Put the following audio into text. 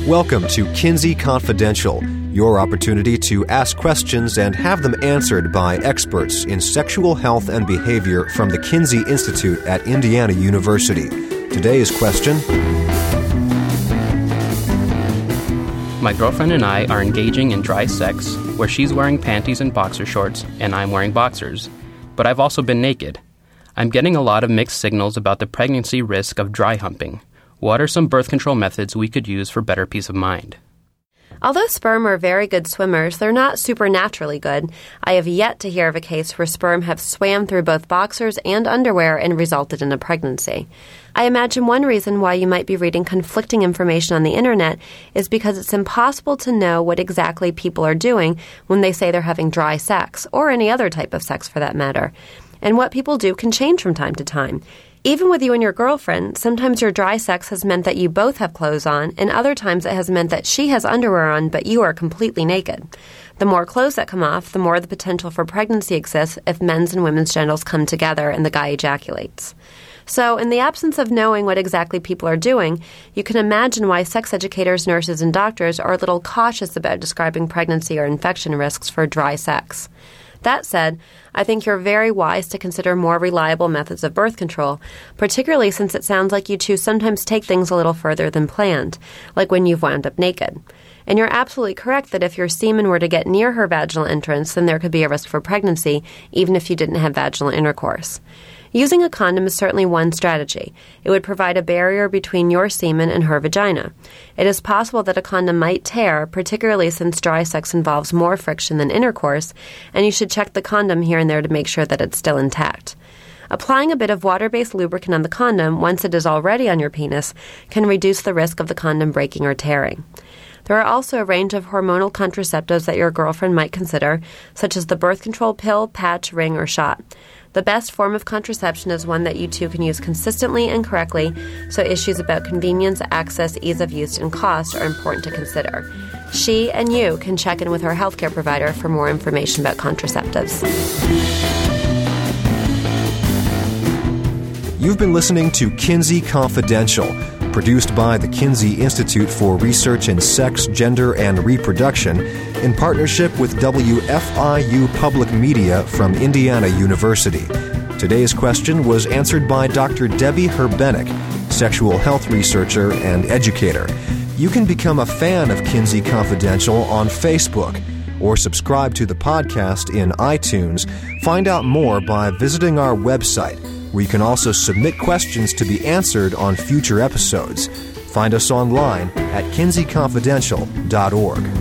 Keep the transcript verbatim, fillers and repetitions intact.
Welcome to Kinsey Confidential, your opportunity to ask questions and have them answered by experts in sexual health and behavior from the Kinsey Institute at Indiana University. Today's question: my girlfriend and I are engaging in dry sex, where she's wearing panties and boxer shorts and I'm wearing boxers, but I've also been naked. I'm getting a lot of mixed signals about the pregnancy risk of dry humping. What are some birth control methods we could use for better peace of mind? Although sperm are very good swimmers, they're not supernaturally good. I have yet to hear of a case where sperm have swam through both boxers and underwear and resulted in a pregnancy. I imagine one reason why you might be reading conflicting information on the internet is because it's impossible to know what exactly people are doing when they say they're having dry sex, or any other type of sex for that matter. And what people do can change from time to time. Even with you and your girlfriend, sometimes your dry sex has meant that you both have clothes on, and other times it has meant that she has underwear on, but you are completely naked. The more clothes that come off, the more the potential for pregnancy exists if men's and women's genitals come together and the guy ejaculates. So, in the absence of knowing what exactly people are doing, you can imagine why sex educators, nurses, and doctors are a little cautious about describing pregnancy or infection risks for dry sex. That said, I think you're very wise to consider more reliable methods of birth control, particularly since it sounds like you two sometimes take things a little further than planned, like when you've wound up naked. And you're absolutely correct that if your semen were to get near her vaginal entrance, then there could be a risk for pregnancy, even if you didn't have vaginal intercourse. Using a condom is certainly one strategy. It would provide a barrier between your semen and her vagina. It is possible that a condom might tear, particularly since dry sex involves more friction than intercourse, and you should check the condom here and there to make sure that it's still intact. Applying a bit of water-based lubricant on the condom once it is already on your penis can reduce the risk of the condom breaking or tearing. There are also a range of hormonal contraceptives that your girlfriend might consider, such as the birth control pill, patch, ring, or shot. The best form of contraception is one that you two can use consistently and correctly, so issues about convenience, access, ease of use, and cost are important to consider. She and you can check in with her healthcare provider for more information about contraceptives. You've been listening to Kinsey Confidential, produced by the Kinsey Institute for Research in Sex, Gender, and Reproduction in partnership with W F I U Public Media from Indiana University. Today's question was answered by Doctor Debbie Herbenek, sexual health researcher and educator. You can become a fan of Kinsey Confidential on Facebook or subscribe to the podcast in iTunes. Find out more by visiting our website, where you can also submit questions to be answered on future episodes. Find us online at kinsey confidential dot org.